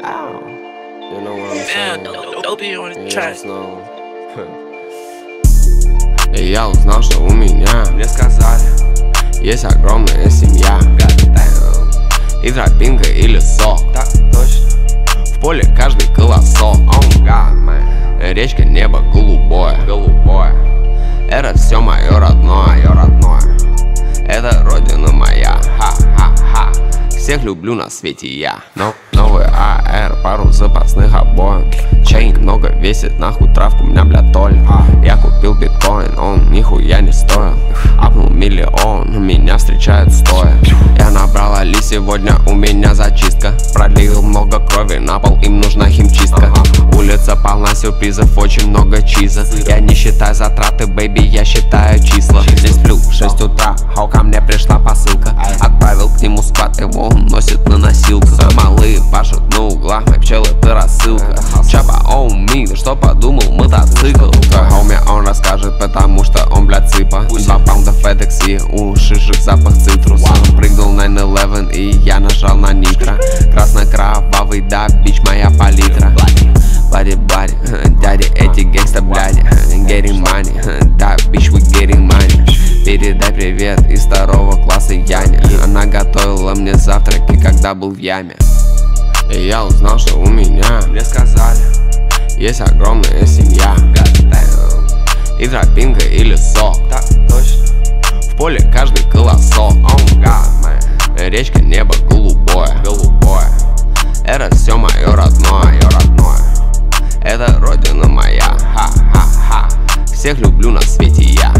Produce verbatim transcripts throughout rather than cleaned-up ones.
You know what I'm saying? Damn, don't be on the track. И я узнал, что у меня, Мне сказали, есть огромная семья. И тропинка и лесок, так точно. в поле каждый колосок. Oh God, man. Речка, небо голубое, Голубое, это все мое родное, мое родное. это родина моя. Ха-ха-ха. Всех люблю на свете я. Но новый АР, пару запасных обоим. Чейн много весит, нахуй травку, у меня, бля, толь. Я купил биткоин, он нихуя не стоил. Апнул миллион, меня встречают стоя. Я набрал Али, сегодня у меня зачистка. Пролил много крови, на пол им нужна химчистка. Улица полна сюрпризов, очень много чиза. Я не считаю затраты, бэйби, я считаю числа. Не сплю, шесть утра, хау ко мне пришла посылка. Отправил к нему сквад, его он носит на носилках. Малые пашут на углах, мои пчелы это рассылка. Чапа, оу ми, ты что подумал, мотоцикл? Твой хоми он расскажет, потому что он, блядь, цыпа. Два паунда федекси, у шишек запах цитруса. Прыгнул найн элевен и я нажал на нитро. Красно-кровавый, да, бич, моя палитра. Бади-бади, дяди, эти гэнгста, бляди. Getting money, да, bitch, we getting money. Передай привет из второго класса Яне. Она готовила мне завтраки, когда был в яме. И я узнал, что у меня, Мне сказали, есть огромная семья. И тропинка и лесок, так точно. в поле каждый колосок. Oh God, man. Речка, небо голубое, Голубое, это все мое родное, мое родное. это родина моя. Ха-ха-ха. Всех люблю на свете я.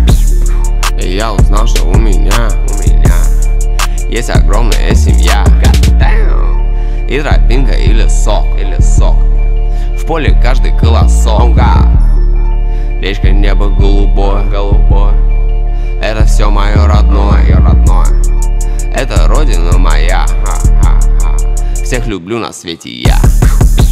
И я узнал, что у меня, У меня есть огромная семья. damn. И тропинка и лесок, И лесок. в поле каждый колосок. Oh God. Речка, небо голубое, Голубое, это все мое родное, мое родное. это родина моя. Ха-ха-ха. Всех люблю на свете я.